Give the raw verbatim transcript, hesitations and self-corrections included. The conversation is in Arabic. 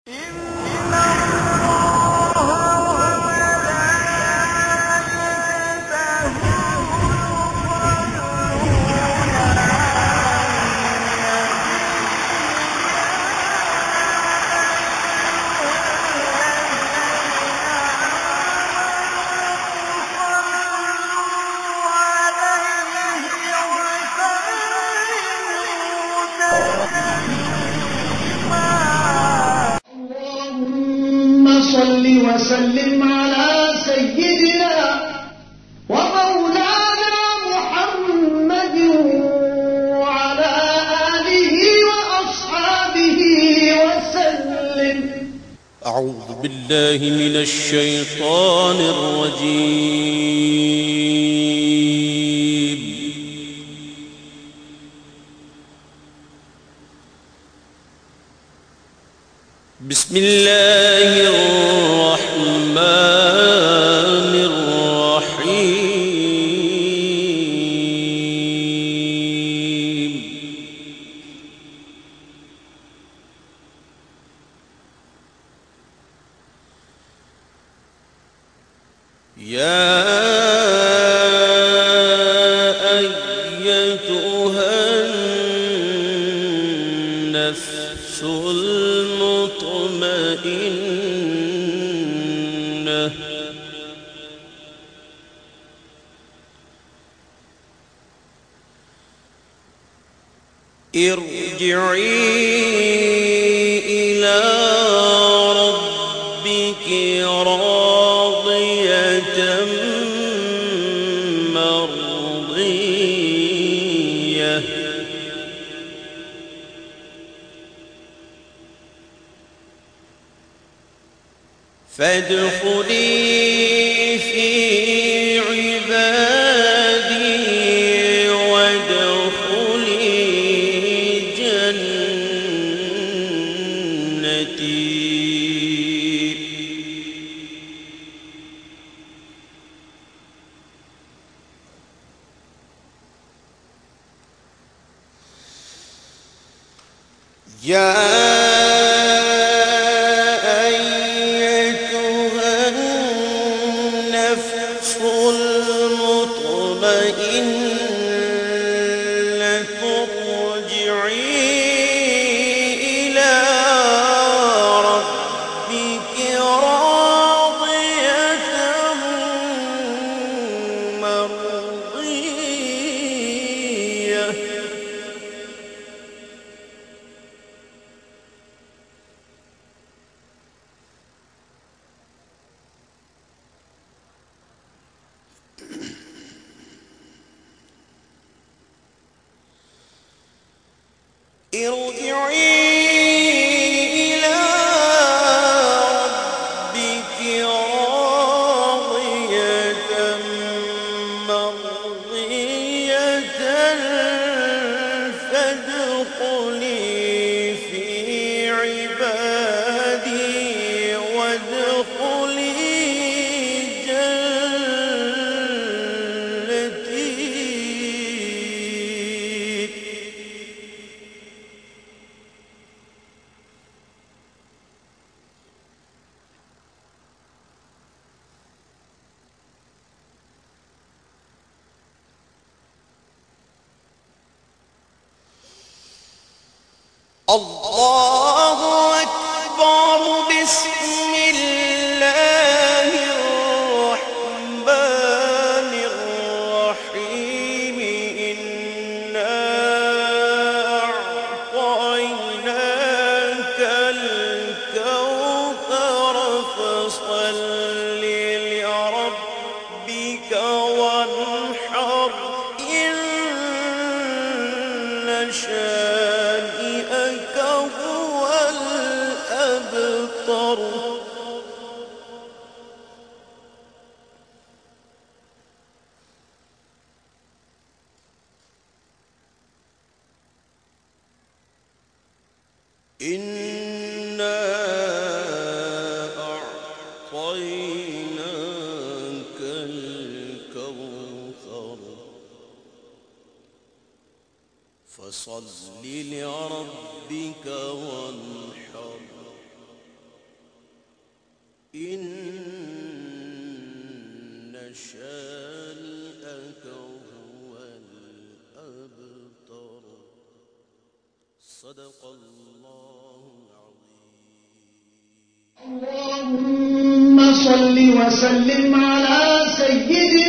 وسلم على سيدنا ومولانا محمد وعلى آله وأصحابه وسلم. أعوذ بالله من الشيطان الرجيم. بسم الله الرحمن الرحيم. يا أيتها النفس المطمئنة ارجعي إلى ربك راضية مرضية فادخلي في عبادي وادخلي جنتي. يا ارجعي إلى ربك راضية مرضية فادخلي في عبادي وادخلي جنتي. الله أكبر. بسم الله الرحمن الرحيم. إنا أعطيناك الكوثر فصل لربك وانحر إن شانئك هو الأبتر. إنا أعطيناك الكوثر فصل لربك وانحر شانئك هو الأبتر. صدق الله العظيم. اللهم صل وسلم على سيدنا